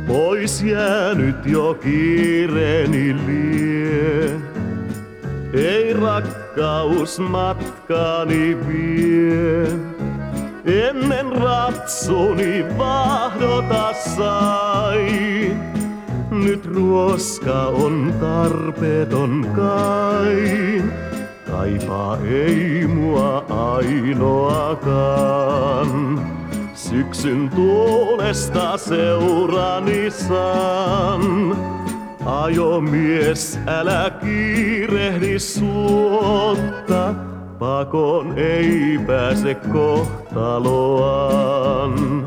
Pois jäänyt jo kiireeni lie. Ei rakkaus matkaani vie. Ennen ratsuni vahdota sai. Nyt ruoska on tarpeeton kai. Kaipaa ei mua ainoakaan. Syksyn tuulesta seurani saan. Ajomies, älä kiirehdi suotta. Pakoon ei pääse kohtaloaan.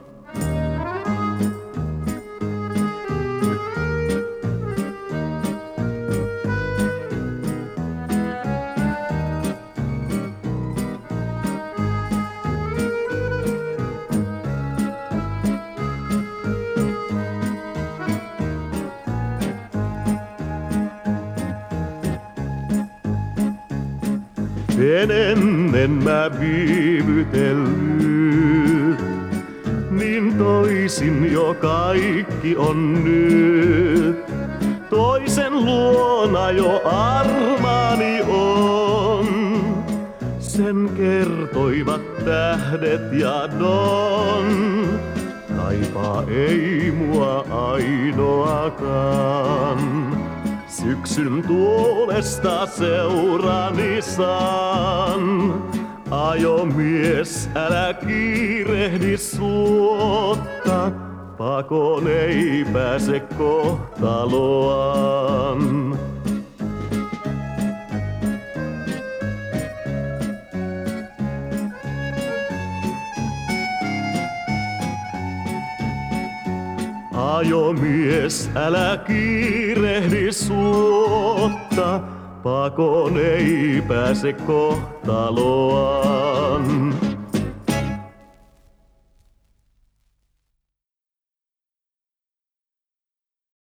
En ennen mä viivytellyt, niin toisin jo kaikki on nyt. Toisen luona jo armaani on, sen kertoivat tähdet ja don. Kaipaa ei mua ainoakaan. Syksyn tuulesta seurani saan. Ajomies, älä kiirehdi suotta. Pakoon ei pääse kohtaloaan. Ajomies, älä kiirehdi suotta, pakoon ei pääse kohtaloaan.